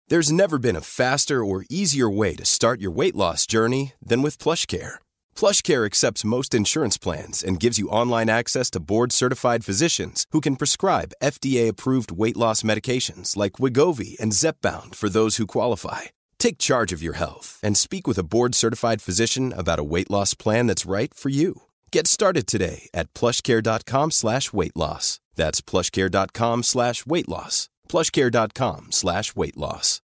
There's never been a faster or easier way to start your weight loss journey than with PlushCare. PlushCare accepts most insurance plans and gives you online access to board-certified physicians who can prescribe FDA-approved weight loss medications like Wegovy and Zepbound for those who qualify. Take charge of your health and speak with a board-certified physician about a weight loss plan that's right for you. Get started today at plushcare.com/weight-loss. That's plushcare.com/weight-loss. plushcare.com/weight-loss.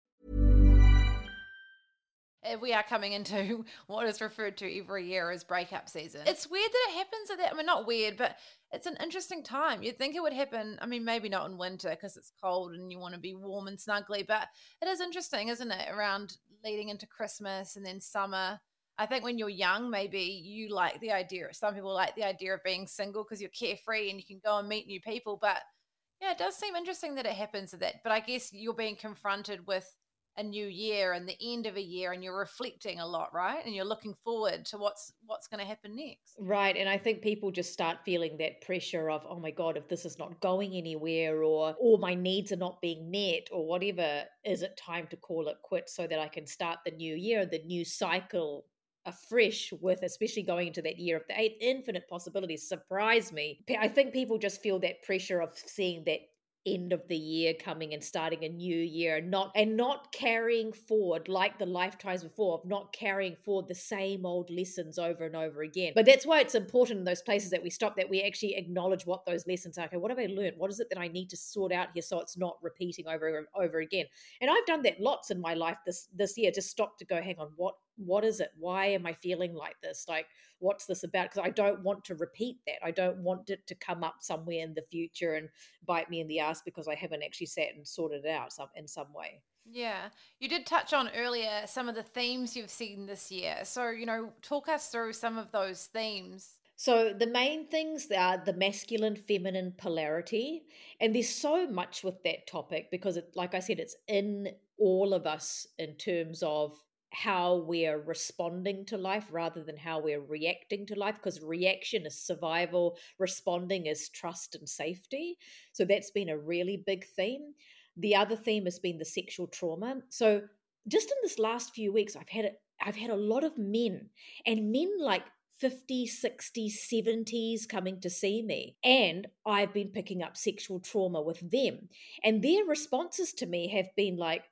We are coming into what is referred to every year as breakup season. It's weird that it happens at that. I mean, not weird, but it's an interesting time. You'd think it would happen. I mean, maybe not in winter because it's cold and you want to be warm and snuggly, but it is interesting, isn't it? Around leading into Christmas and then summer. I think when you're young, maybe you like the idea. Some people like the idea of being single because you're carefree and you can go and meet new people. But yeah, it does seem interesting that it happens at that. But I guess you're being confronted with a new year and the end of a year and you're reflecting a lot, right? And you're looking forward to what's going to happen next. Right. And I think people just start feeling that pressure of, oh my God, if this is not going anywhere or my needs are not being met or whatever, is it time to call it quits so that I can start the new year, the new cycle afresh with, especially going into that year of the 8 infinite possibilities surprise me. I think people just feel that pressure of seeing that end of the year coming and starting a new year, not carrying forward like the lifetimes before, of not carrying forward the same old lessons over and over again. But that's why it's important in those places that we stop, that we actually acknowledge what those lessons are. Okay, what have I learned? What is it that I need to sort out here so it's not repeating over and over again? And I've done that lots in my life this year. Just stop to go, hang on, what is it? Why am I feeling like this? Like, what's this about? Because I don't want to repeat that. I don't want it to come up somewhere in the future and bite me in the ass because I haven't actually sat and sorted it out in some way. Yeah. You did touch on earlier some of the themes you've seen this year. So, talk us through some of those themes. So the main things are the masculine, feminine polarity. And there's so much with that topic because, like I said, it's in all of us in terms of how we're responding to life rather than how we're reacting to life, because reaction is survival, responding is trust and safety. So that's been a really big theme. The other theme has been the sexual trauma. So just in this last few weeks, I've had a lot of men, and men like 50s, 60s, 70s coming to see me. And I've been picking up sexual trauma with them. And their responses to me have been like,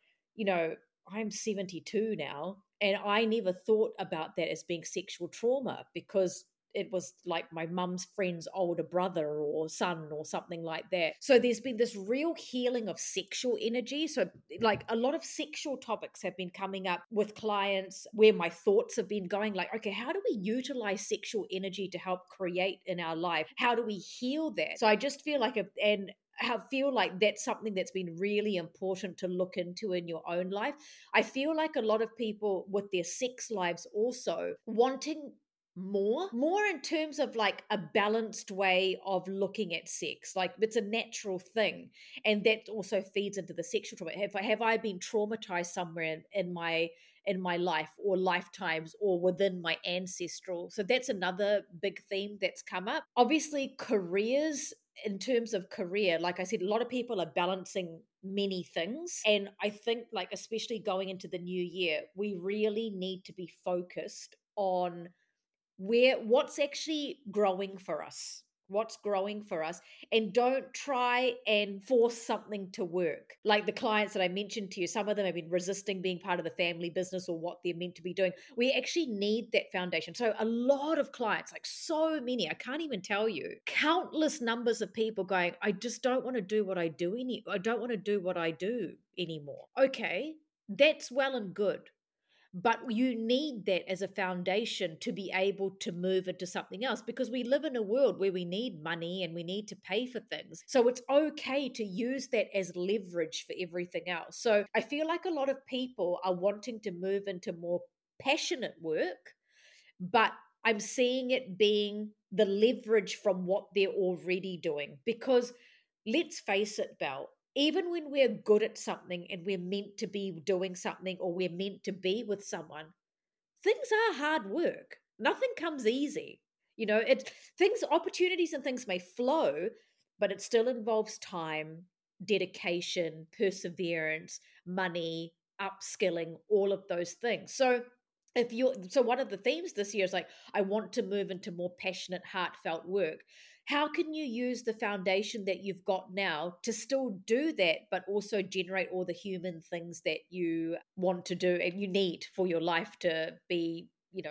I'm 72 now, and I never thought about that as being sexual trauma because it was like my mum's friend's older brother or son or something like that. So there's been this real healing of sexual energy. So like a lot of sexual topics have been coming up with clients where my thoughts have been going like, okay, how do we utilize sexual energy to help create in our life? How do we heal that? So I just feel like I feel like that's something that's been really important to look into in your own life. I feel like a lot of people with their sex lives also wanting more in terms of like a balanced way of looking at sex. Like it's a natural thing. And that also feeds into the sexual trauma. Have I been traumatized somewhere in my life or lifetimes or within my ancestral? So that's another big theme that's come up. Obviously, careers. In terms of career, like I said, a lot of people are balancing many things. And I think like, especially going into the new year, we really need to be focused on what's actually growing for us. And don't try and force something to work. Like the clients that I mentioned to you, some of them have been resisting being part of the family business or what they're meant to be doing. We actually need that foundation. So a lot of clients, like so many, I can't even tell you, countless numbers of people going, I just don't want to do what I do I don't want to do what I do anymore. Okay, that's well and good. But you need that as a foundation to be able to move into something else, because we live in a world where we need money and we need to pay for things. So it's okay to use that as leverage for everything else. So I feel like a lot of people are wanting to move into more passionate work, but I'm seeing it being the leverage from what they're already doing. Because let's face it, Belle, even when we're good at something and we're meant to be doing something or we're meant to be with someone, things are hard work. Nothing comes easy. Opportunities and things may flow, but it still involves time, dedication, perseverance, money, upskilling, all of those things. So one of the themes this year is like, I want to move into more passionate, heartfelt work. How can you use the foundation that you've got now to still do that, but also generate all the human things that you want to do and you need for your life to be,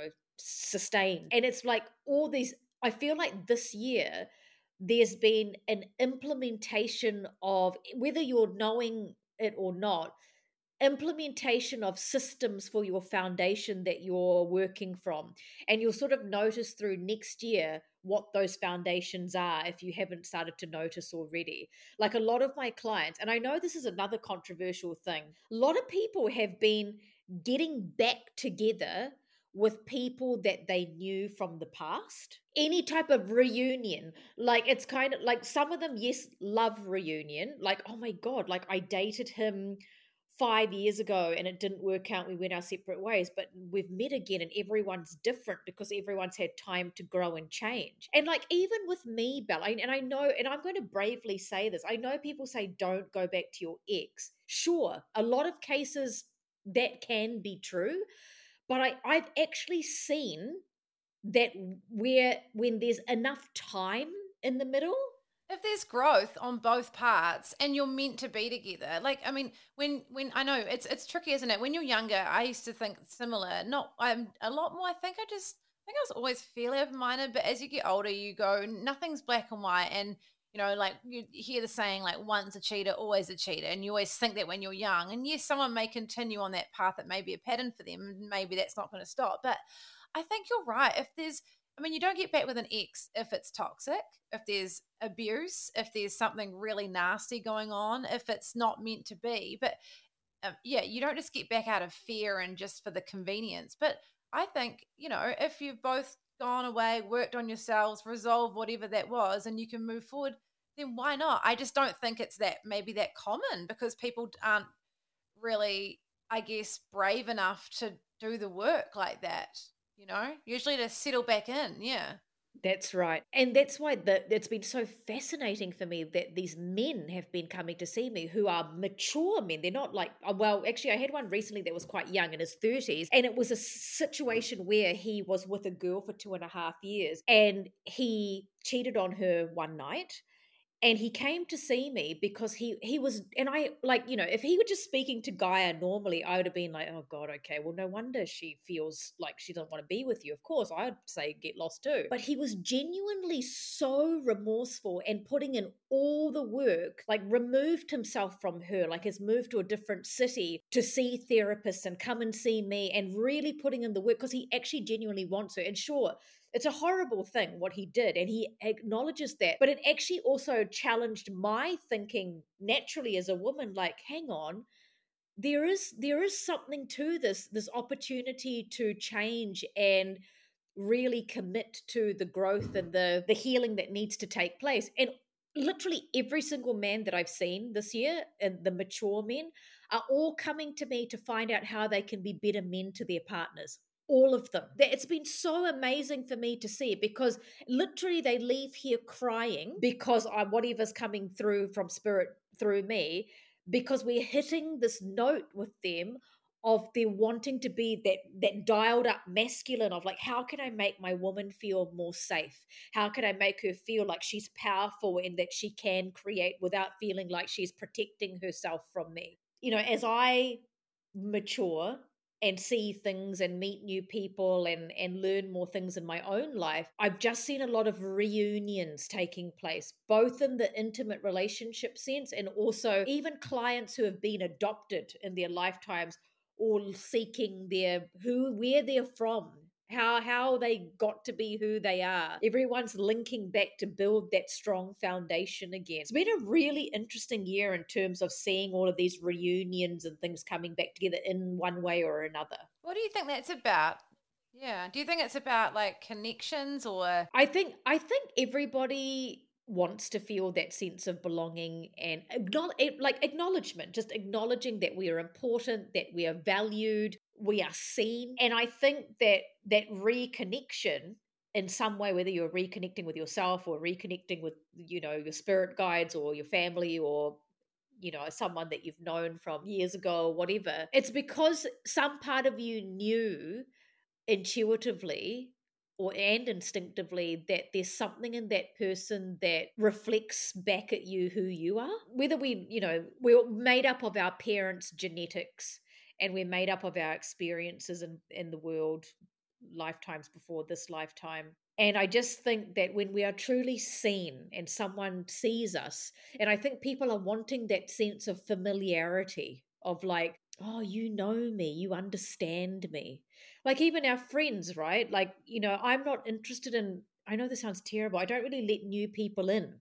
sustained? And it's like all these, I feel like this year there's been an implementation of, whether you're knowing it or not, implementation of systems for your foundation that you're working from. And you'll sort of notice through next year what those foundations are if you haven't started to notice already. Like a lot of my clients, and I know this is another controversial thing, a lot of people have been getting back together with people that they knew from the past. Any type of reunion, like it's kind of like some of them, yes, love reunion. Like, oh my God, like I dated him 5 years ago and it didn't work out. We went our separate ways, but we've met again and everyone's different because everyone's had time to grow and change. And like, even with me, Bella, and I know, and I'm going to bravely say this, I know people say don't go back to your ex. Sure, a lot of cases that can be true, but I've actually seen that when there's enough time in the middle, if there's growth on both parts and you're meant to be together, like, I mean, when I know it's tricky, isn't it? When you're younger, I used to think similar. Not I'm a lot more. I think I was always fairly open-minded, but as you get older, you go, nothing's black and white, and like you hear the saying, like, once a cheater, always a cheater, and you always think that when you're young. And yes, someone may continue on that path that may be a pattern for them, and maybe that's not going to stop. But I think you're right. You don't get back with an ex if it's toxic, if there's abuse, if there's something really nasty going on, if it's not meant to be. But yeah, you don't just get back out of fear and just for the convenience. But I think, if you've both gone away, worked on yourselves, resolved whatever that was, and you can move forward, then why not? I just don't think it's maybe that common because people aren't really, I guess, brave enough to do the work like that. Usually to settle back in. Yeah. That's right. And that's why it's been so fascinating for me that these men have been coming to see me who are mature men. They're not like, well, actually, I had one recently that was quite young in his 30s. And it was a situation where he was with a girl for 2.5 years and he cheated on her one night. And he came to see me because he was, and I, like, if he were just speaking to Gaia normally, I would have been like, oh God, okay, well, no wonder she feels like she doesn't want to be with you. Of course, I'd say get lost too. But he was genuinely so remorseful and putting in all the work, like removed himself from her, like has moved to a different city to see therapists and come and see me and really putting in the work because he actually genuinely wants her. And sure, it's a horrible thing what he did, and he acknowledges that. But it actually also challenged my thinking naturally as a woman, like, hang on, there is something to this opportunity to change and really commit to the growth and the healing that needs to take place. And literally every single man that I've seen this year, and the mature men, are all coming to me to find out how they can be better men to their partners. All of them. It's been so amazing for me to see because literally they leave here crying because whatever's coming through from spirit through me, because we're hitting this note with them of their wanting to be that dialed up masculine of like, how can I make my woman feel more safe? How can I make her feel like she's powerful and that she can create without feeling like she's protecting herself from me? As I mature and see things and meet new people and learn more things in my own life, I've just seen a lot of reunions taking place, both in the intimate relationship sense and also even clients who have been adopted in their lifetimes or seeking where they're from, how they got to be who they are. Everyone's linking back to build that strong foundation again. It's been a really interesting year in terms of seeing all of these reunions and things coming back together in one way or another. What do you think that's about? Yeah. Do you think it's about like connections or? I think everybody wants to feel that sense of belonging and acknowledgement, just acknowledging that we are important, that we are valued, we are seen. And I think that reconnection in some way, whether you're reconnecting with yourself or reconnecting with, your spirit guides or your family or someone that you've known from years ago or whatever, it's because some part of you knew intuitively and instinctively that there's something in that person that reflects back at you who you are. Whether we're made up of our parents' genetics, and we're made up of our experiences in the world lifetimes before this lifetime. And I just think that when we are truly seen and someone sees us, and I think people are wanting that sense of familiarity of like, oh, you know me, you understand me. Like even our friends, right? Like, I'm not interested in, I know this sounds terrible, I don't really let new people in.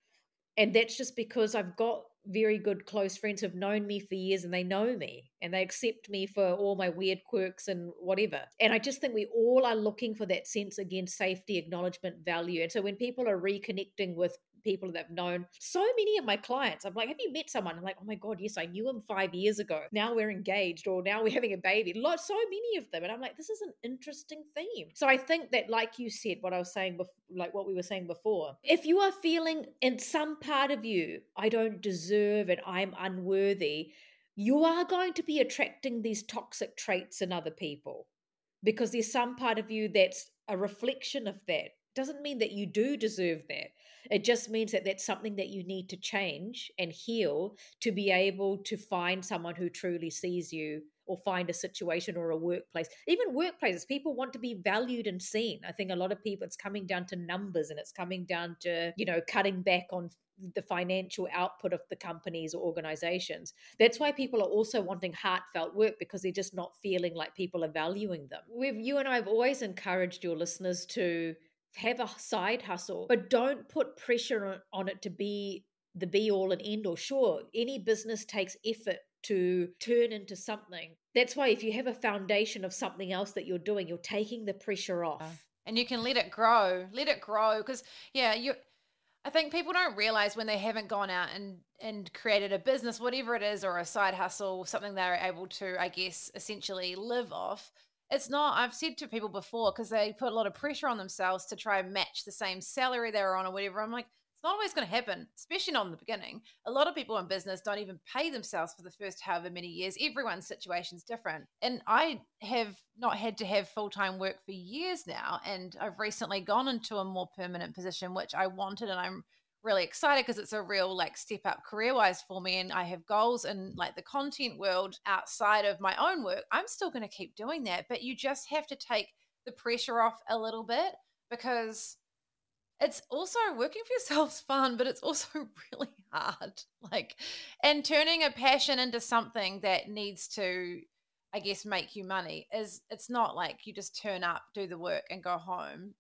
And that's just because I've got very good close friends who've known me for years, and they know me and they accept me for all my weird quirks and whatever. And I just think we all are looking for that sense, again, safety, acknowledgement, value. And so when people are reconnecting with people that I've known, so many of my clients, I'm like, have you met someone? I'm like, oh my God, yes, I knew him 5 years ago. Now we're engaged, or now we're having a baby. So many of them. And I'm like, this is an interesting theme. So I think that, like you said, what I was saying before, like what we were saying before, if you are feeling in some part of you, I don't deserve it, I'm unworthy, you are going to be attracting these toxic traits in other people, because there's some part of you that's a reflection of that. Doesn't mean that you do deserve that. It just means that that's something that you need to change and heal to be able to find someone who truly sees you, or find a situation or a workplace. Even workplaces, people want to be valued and seen. I think a lot of people, it's coming down to numbers, and it's coming down to, cutting back on the financial output of the companies or organizations. That's why people are also wanting heartfelt work, because they're just not feeling like people are valuing them. You and I have always encouraged your listeners to have a side hustle, but don't put pressure on it to be the be all and end all. Sure, any business takes effort to turn into something. That's why if you have a foundation of something else that you're doing, you're taking the pressure off. And you can let it grow. Because I think people don't realize when they haven't gone out and created a business, whatever it is, or a side hustle, something they're able to, I guess, essentially live off. It's not, I've said to people before, because they put a lot of pressure on themselves to try and match the same salary they're on or whatever. I'm like, it's not always going to happen, especially not in the beginning. A lot of people in business don't even pay themselves for the first however many years. Everyone's situation's different. And I have not had to have full-time work for years now. And I've recently gone into a more permanent position, which I wanted. And I'm really excited because it's a real step up career wise for me, and I have goals in the content world outside of my own work. I'm still going to keep doing that, but you just have to take the pressure off a little bit, because it's also working for yourself's fun, but it's also really hard. And turning a passion into something that needs to, I guess, make you money it's not like you just turn up, do the work and go home.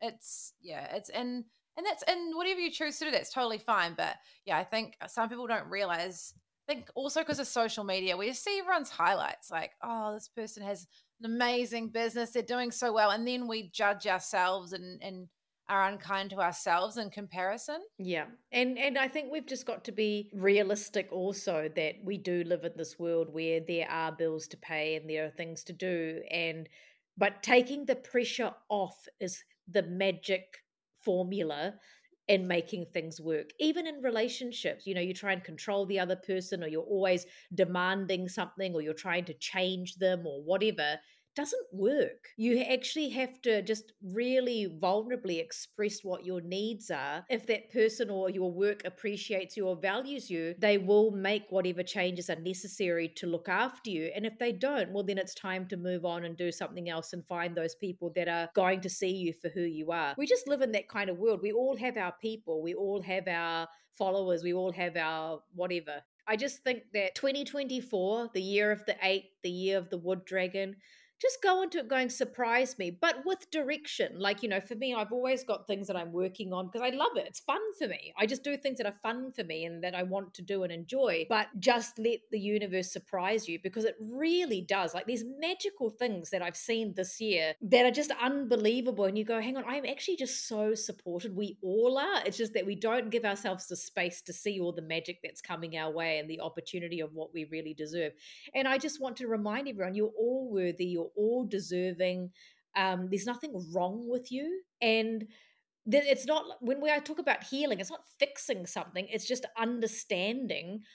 And that's, and whatever you choose to do, that's totally fine. But yeah, I think some people don't realize, I think also because of social media, we just see everyone's highlights, like, oh, this person has an amazing business, they're doing so well. And then we judge ourselves and are unkind to ourselves in comparison. Yeah. And I think we've just got to be realistic also, that we do live in this world where there are bills to pay and there are things to do. But taking the pressure off is the magic formula in making things work. Even in relationships, you try and control the other person, or you're always demanding something, or you're trying to change them or whatever. Doesn't work. You actually have to just really vulnerably express what your needs are. If that person or your work appreciates you or values you, they will make whatever changes are necessary to look after you. And if they don't, well, then it's time to move on and do something else and find those people that are going to see you for who you are. We just live in that kind of world. We all have our people. We all have our followers. We all have our whatever. I just think that 2024, the year of the 8, the year of the wood dragon, just go into it going, surprise me, but with direction. For me, I've always got things that I'm working on because I love it. It's fun for me. I just do things that are fun for me and that I want to do and enjoy, but just let the universe surprise you, because it really does. These magical things that I've seen this year that are just unbelievable. And you go, hang on, I'm actually just so supported. We all are. It's just that we don't give ourselves the space to see all the magic that's coming our way and the opportunity of what we really deserve. And I just want to remind everyone, you're all worthy. You're all deserving. There's nothing wrong with you. And it's not, when I talk about healing, it's not fixing something. It's just understanding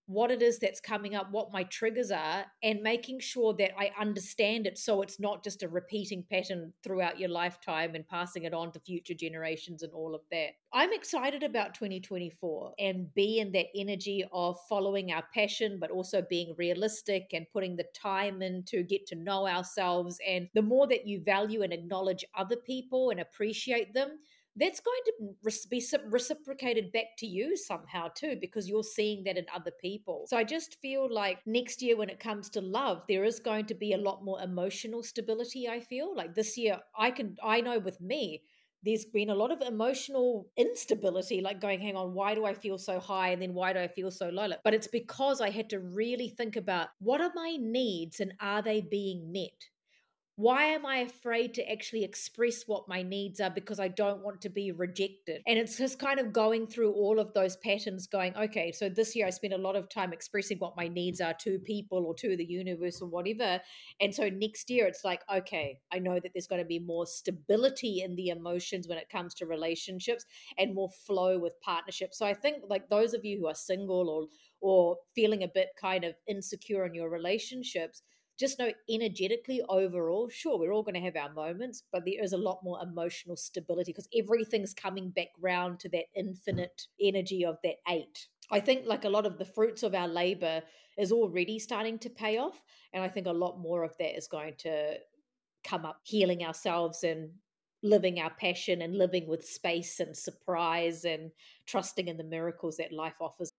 what it is that's coming up, what my triggers are, and making sure that I understand it so it's not just a repeating pattern throughout your lifetime and passing it on to future generations and all of that. I'm excited about 2024 and be in that energy of following our passion, but also being realistic and putting the time in to get to know ourselves. And the more that you value and acknowledge other people and appreciate them, that's going to be reciprocated back to you somehow too, because you're seeing that in other people. So I just feel like next year, when it comes to love, there is going to be a lot more emotional stability. I feel like this year, I know with me, there's been a lot of emotional instability, like going, hang on, why do I feel so high? And then why do I feel so low? But it's because I had to really think about, what are my needs and are they being met? Why am I afraid to actually express what my needs are? Because I don't want to be rejected. And it's just kind of going through all of those patterns, going, okay, so this year I spent a lot of time expressing what my needs are to people or to the universe or whatever. And so next year it's like, okay, I know that there's going to be more stability in the emotions when it comes to relationships and more flow with partnerships. So I think, like, those of you who are single or feeling a bit kind of insecure in your relationships, just know energetically overall, sure, we're all going to have our moments, but there is a lot more emotional stability because everything's coming back round to that infinite energy of that 8. I think, like, a lot of the fruits of our labor is already starting to pay off. And I think a lot more of that is going to come up, healing ourselves and living our passion and living with space and surprise and trusting in the miracles that life offers.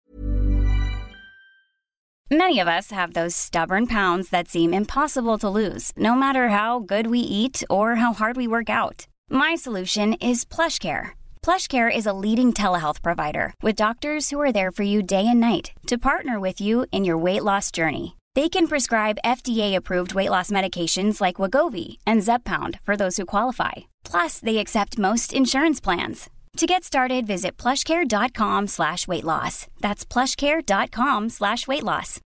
Many of us have those stubborn pounds that seem impossible to lose, no matter how good we eat or how hard we work out. My solution is PlushCare. PlushCare is a leading telehealth provider with doctors who are there for you day and night to partner with you in your weight loss journey. They can prescribe FDA-approved weight loss medications like Wegovy and Zepbound for those who qualify. Plus, they accept most insurance plans. To get started, visit plushcare.com/weightloss. That's plushcare.com/weightloss.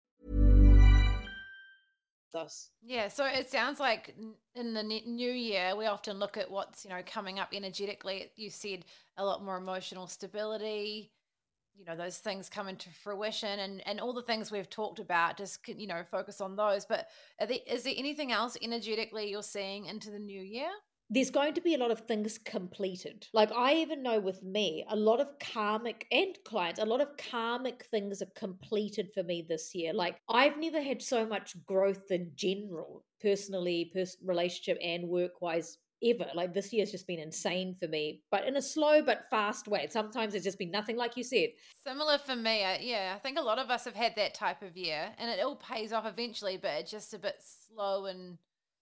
Yeah, so it sounds like in the new year, we often look at what's, coming up energetically. You said a lot more emotional stability, those things come into fruition and all the things we've talked about, just, focus on those. But is there anything else energetically you're seeing into the new year? There's going to be a lot of things completed. Like, I even know with me, a lot of karmic and clients, a lot of karmic things are completed for me this year. Like, I've never had so much growth in general, personally, relationship and work-wise, ever. Like, this year's just been insane for me, but in a slow but fast way. Sometimes it's just been nothing, like you said. Similar for me. I think a lot of us have had that type of year, and it all pays off eventually, but it's just a bit slow and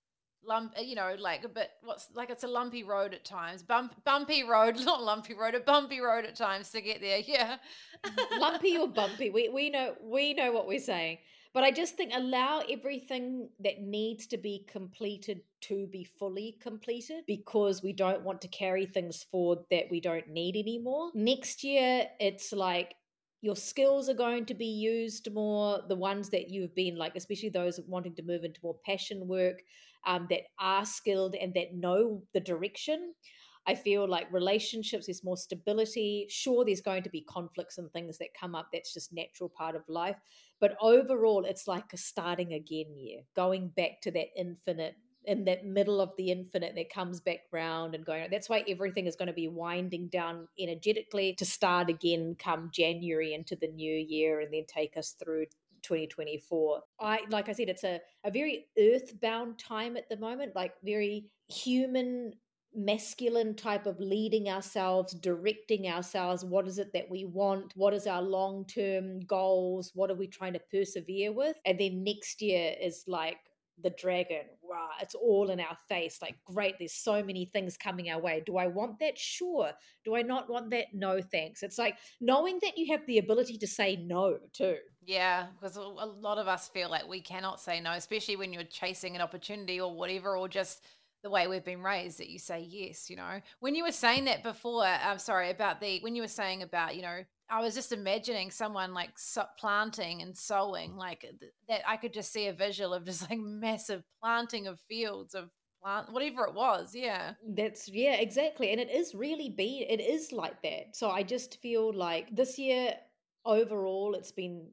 like a bit, it's a lumpy road at times. Bumpy road, not lumpy road, a bumpy road at times to get there. Yeah. Lumpy or bumpy. We know what we're saying. But I just think, allow everything that needs to be completed to be fully completed, because we don't want to carry things forward that we don't need anymore. Next year, it's like, your skills are going to be used more, the ones that you've been, like, especially those wanting to move into more passion work, that are skilled and that know the direction. I feel like relationships, there's more stability. Sure, there's going to be conflicts and things that come up. That's just natural part of life. But overall, it's like a starting again year, going back to that infinite, in that middle of the infinite that comes back round and going. That's why everything is going to be winding down energetically to start again come January into the new year and then take us through 2024. Like I said, it's a very earthbound time at the moment, like very human, masculine type of leading ourselves, directing ourselves. What is it that we want? What is our long-term goals? What are we trying to persevere with? And then next year is like the dragon. Wow, it's all in our face. Like, great, there's so many things coming our way. Do I want that? Sure. Do I not want that? No, thanks. It's like knowing that you have the ability to say no too. Yeah, because a lot of us feel like we cannot say no, especially when you're chasing an opportunity or whatever, or just the way we've been raised, that you say yes. When you were saying that before, I'm sorry, when you were saying about, I was just imagining someone like planting and sowing, like that. I could just see a visual of just like massive planting of fields of plant, whatever it was. Yeah. Yeah, exactly. And it is like that. So I just feel like this year overall, it's been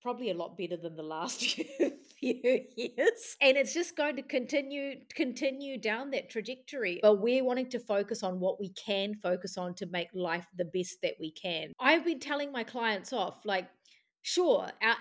probably a lot better than the last few years. And it's just going to continue down that trajectory. But we're wanting to focus on what we can focus on to make life the best that we can. I've been telling my clients off, like, sure, our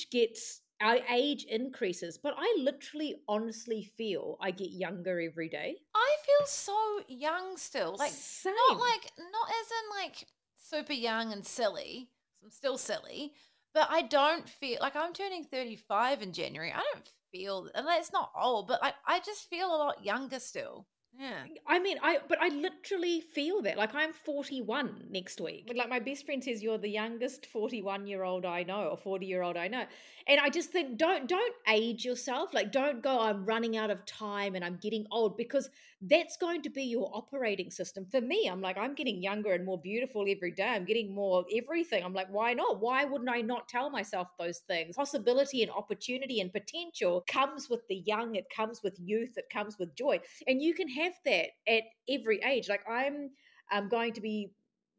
age increases, but I literally honestly feel I get younger every day. I feel so young still. Like, Same. not as in like super young and silly. I'm still silly, but I don't feel like I'm turning 35 in January. I don't feel, and that's not old, but I just feel a lot younger still. Yeah. I mean, I literally feel that. Like, I'm 41 next week. But like, my best friend says you're the youngest 41-year-old I know, or 40-year-old I know. And I just think, don't age yourself. Like, don't go, I'm running out of time and I'm getting old, because that's going to be your operating system. For me, I'm like, I'm getting younger and more beautiful every day. I'm getting more everything. I'm like, why not? Why wouldn't I not tell myself those things? Possibility and opportunity and potential comes with the young. It comes with youth. It comes with joy. And you can have that at every age. Like, I'm going to be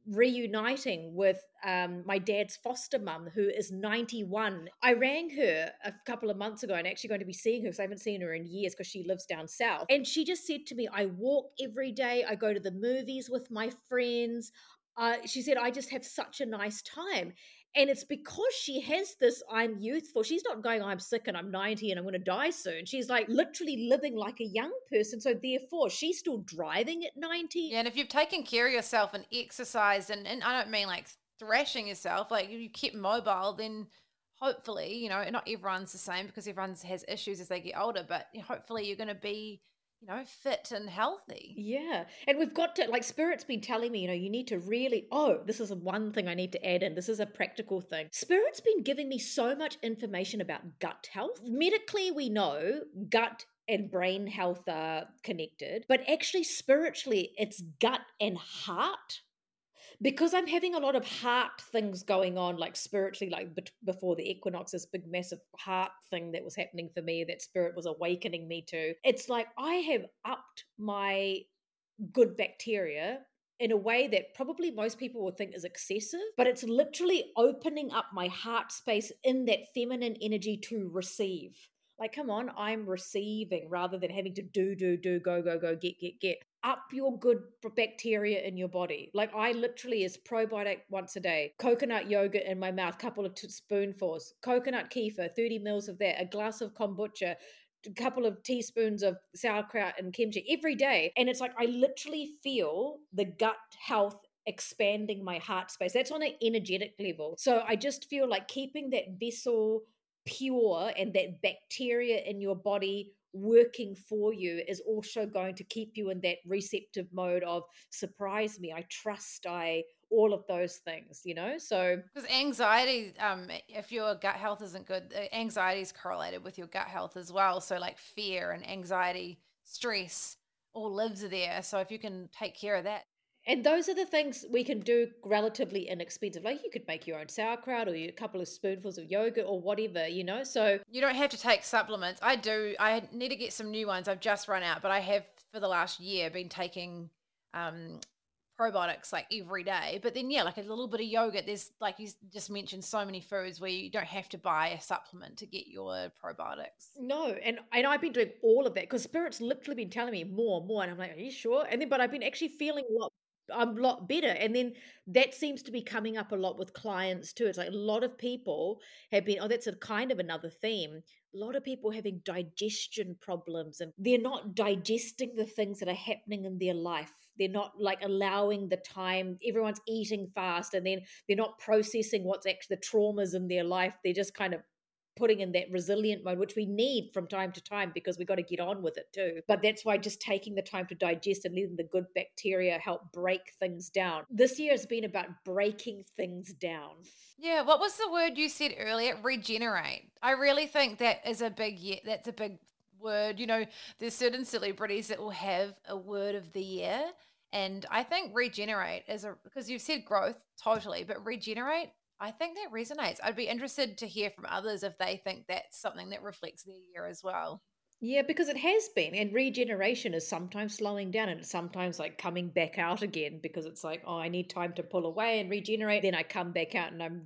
reuniting with my dad's foster mum, who is 91. I rang her a couple of months ago and actually going to be seeing her because I haven't seen her in years because she lives down south. And she just said to me, I walk every day. I go to the movies with my friends. She said, I just have such a nice time. And it's because she has this, I'm youthful. She's not going, I'm sick and I'm 90 and I'm going to die soon. She's like literally living like a young person. So therefore, she's still driving at 90. Yeah, and if you've taken care of yourself and exercised, and I don't mean like thrashing yourself, like you keep mobile, then hopefully, you know, not everyone's the same because everyone has issues as they get older, but hopefully you're going to be, you know, fit and healthy. Yeah. And we've got to, like, Spirit's been telling me, you know, you need to really, this is one thing I need to add in. This is a practical thing. Spirit's been giving me so much information about gut health. Medically, we know gut and brain health are connected, but actually spiritually, it's gut and heart. Because I'm having a lot of heart things going on, like spiritually, like before the equinox, this big massive heart thing that was happening for me, that Spirit was awakening me to. It's like I have upped my good bacteria in a way that probably most people would think is excessive, but it's literally opening up my heart space in that feminine energy to receive. Like, come on, I'm receiving rather than having to do, go, get. Up your good bacteria in your body. Like, I literally is probiotic once a day, coconut yogurt in my mouth, couple of spoonfuls, coconut kefir, 30 mils of that, a glass of kombucha, a couple of teaspoons of sauerkraut and kimchi every day. And it's like, I literally feel the gut health expanding my heart space. That's on an energetic level. So I just feel like keeping that vessel pure and that bacteria in your body working for you is also going to keep you in that receptive mode of surprise me, I trust, all of those things, you know? So because anxiety, if your gut health isn't good, anxiety is correlated with your gut health as well. So like fear and anxiety, stress all lives there. So if you can take care of that. And those are the things we can do relatively inexpensive. Like, you could make your own sauerkraut or a couple of spoonfuls of yogurt or whatever, you know? So you don't have to take supplements. I do. I need to get some new ones. I've just run out, but I have for the last year been taking probiotics like every day. But then, yeah, like a little bit of yogurt. There's, like you just mentioned, so many foods where you don't have to buy a supplement to get your probiotics. No, and I've been doing all of that because Spirit's literally been telling me more, and I'm like, are you sure? And then, but I've been actually feeling a lot better. And then that seems to be coming up a lot with clients too. It's like a lot of people have been, that's a kind of another theme. A lot of people having digestion problems and they're not digesting the things that are happening in their life. They're not like allowing the time, everyone's eating fast and then they're not processing what's actually the traumas in their life. They're just kind of putting in that resilient mode, which we need from time to time because we got to get on with it too. But that's why just taking the time to digest and letting the good bacteria help break things down. This year has been about breaking things down. Yeah, what was the word you said earlier? Regenerate. I really think that is that's a big word. You know, there's certain celebrities that will have a word of the year. And I think regenerate because you've said growth, totally, but regenerate, I think that resonates. I'd be interested to hear from others if they think that's something that reflects their year as well. Yeah, because it has been. And regeneration is sometimes slowing down and it's sometimes like coming back out again because it's like, I need time to pull away and regenerate. Then I come back out and I'm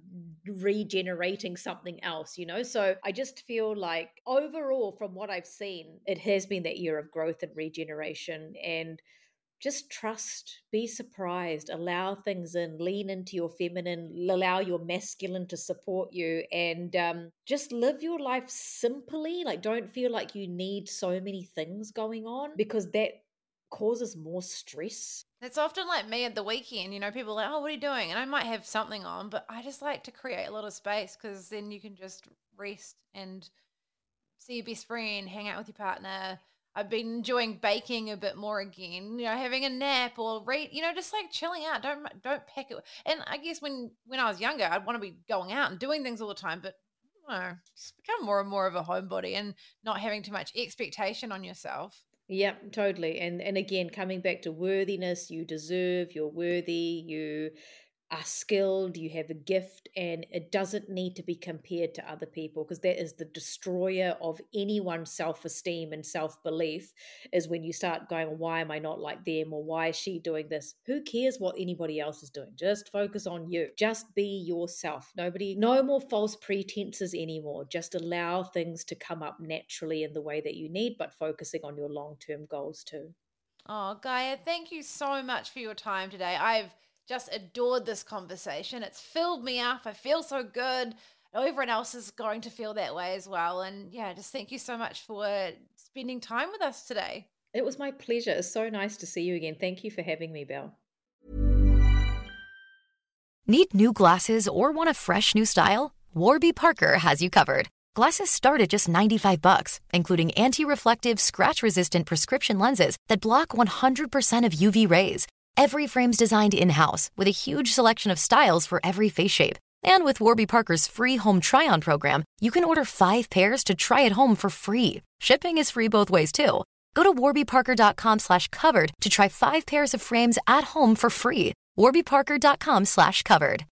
regenerating something else, you know? So I just feel like overall, from what I've seen, it has been that year of growth and regeneration, and just trust, be surprised, allow things in, lean into your feminine, allow your masculine to support you, and just live your life simply. Like, don't feel like you need so many things going on, because that causes more stress. It's often like me at the weekend, you know, people are like, oh, what are you doing? And I might have something on, but I just like to create a lot of space, because then you can just rest and see your best friend, hang out with your partner. I've been enjoying baking a bit more again, you know, having a nap or read, you know, just like chilling out. Don't pack it. And I guess when I was younger, I'd want to be going out and doing things all the time, but I don't know, just become more and more of a homebody and not having too much expectation on yourself. Yeah, totally. And again, coming back to worthiness, you deserve, you're worthy, you are skilled, you have a gift, and it doesn't need to be compared to other people, because that is the destroyer of anyone's self-esteem and self-belief, is when you start going, why am I not like them, or why is she doing this? Who cares what anybody else is doing? Just focus on you. Just be yourself. No more false pretenses anymore. Just allow things to come up naturally in the way that you need, but focusing on your long-term goals too. Oh, Gaia, thank you so much for your time today. I've just adored this conversation. It's filled me up. I feel so good. Everyone else is going to feel that way as well. And yeah, just thank you so much for spending time with us today. It was my pleasure. It's so nice to see you again. Thank you for having me, Belle. Need new glasses or want a fresh new style? Warby Parker has you covered. Glasses start at just $95, including anti-reflective, scratch-resistant prescription lenses that block 100% of UV rays. Every frame's designed in-house with a huge selection of styles for every face shape. And with Warby Parker's free home try-on program, you can order 5 pairs to try at home for free. Shipping is free both ways, too. Go to warbyparker.com/covered to try 5 pairs of frames at home for free. warbyparker.com/covered.